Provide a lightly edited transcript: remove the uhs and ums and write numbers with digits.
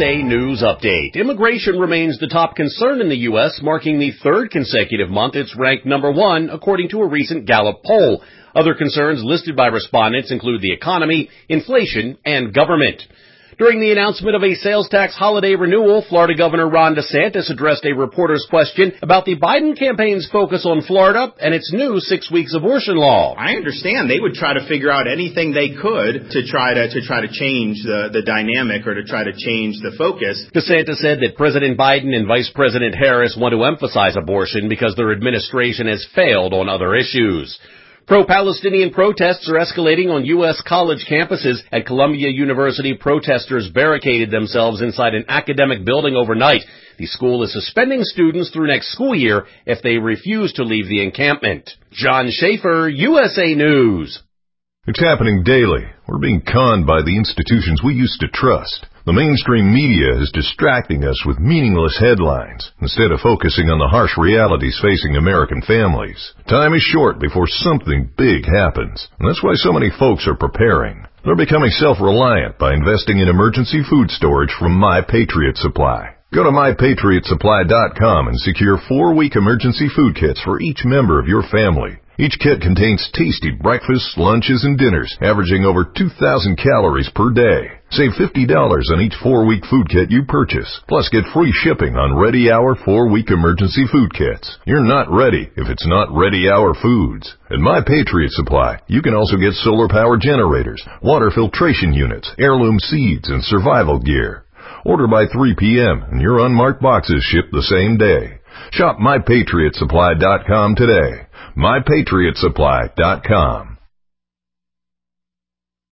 USA News Update. Immigration remains the top concern in the U.S., marking the third consecutive month it's ranked number one, according to a recent Gallup poll. Other concerns listed by respondents include the economy, inflation, and government. During the announcement of a sales tax holiday renewal, Florida Governor Ron DeSantis addressed a reporter's question about the Biden campaign's focus on Florida and its new 6-week abortion law. I understand they would try to figure out anything they could to try to change the dynamic or to try to change the focus. DeSantis said that President Biden and Vice President Harris want to emphasize abortion because their administration has failed on other issues. Pro-Palestinian protests are escalating on U.S. college campuses. At Columbia University, protesters barricaded themselves inside an academic building overnight. The school is suspending students through next school year if they refuse to leave the encampment. John Schaefer, USA News. It's happening daily. We're being conned by the institutions we used to trust. The mainstream media is distracting us with meaningless headlines instead of focusing on the harsh realities facing American families. Time is short before something big happens, and that's why so many folks are preparing. They're becoming self-reliant by investing in emergency food storage from My Patriot Supply. Go to MyPatriotSupply.com and secure 4-week emergency food kits for each member of your family. Each kit contains tasty breakfasts, lunches, and dinners, averaging over 2,000 calories per day. Save $50 on each 4-week food kit you purchase. Plus, get free shipping on Ready Hour 4-week emergency food kits. You're not ready if it's not Ready Hour Foods. At My Patriot Supply, you can also get solar power generators, water filtration units, heirloom seeds, and survival gear. Order by 3 p.m. and your unmarked boxes ship the same day. Shop MyPatriotSupply.com today. MyPatriotSupply.com.